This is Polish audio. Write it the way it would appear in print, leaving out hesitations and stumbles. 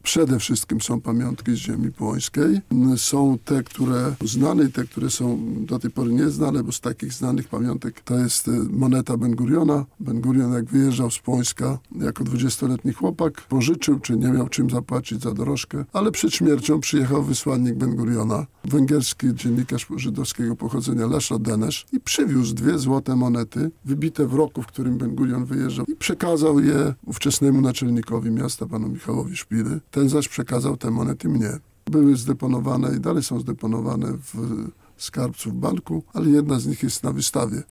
Przede wszystkim są pamiątki z ziemi płońskiej. Są te, które znane i te, które są do tej pory nieznane, bo z takich znanych pamiątek to jest moneta Ben-Guriona. Ben-Gurion, jak wyjeżdżał z Płońska jako 20-letni chłopak, pożyczył, czy nie miał czym zapłacić za dorożkę, ale przed śmiercią przyjechał wysłannik Ben-Guriona, węgierski dziennikarz żydowskiego pochodzenia Leszlo Denesz, i przywiózł 2 złote monety, wybite w roku, w którym Ben-Gurion wyjeżdżał, i przekazał je ówczesnemu naczelnikowi miasta, panu Michałowi Szpiry. Ten zaś przekazał te monety mnie. Były zdeponowane i dalej są zdeponowane w skarbcu w banku, ale jedna z nich jest na wystawie